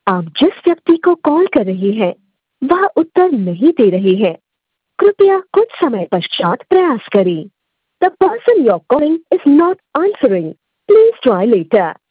आप जिस व्यक्ति को कॉल कर रही हैं, वह उत्तर नहीं दे रही है। कृपया कुछ समय पश्चात प्रयास करें। The person you're calling is not answering. Please try later.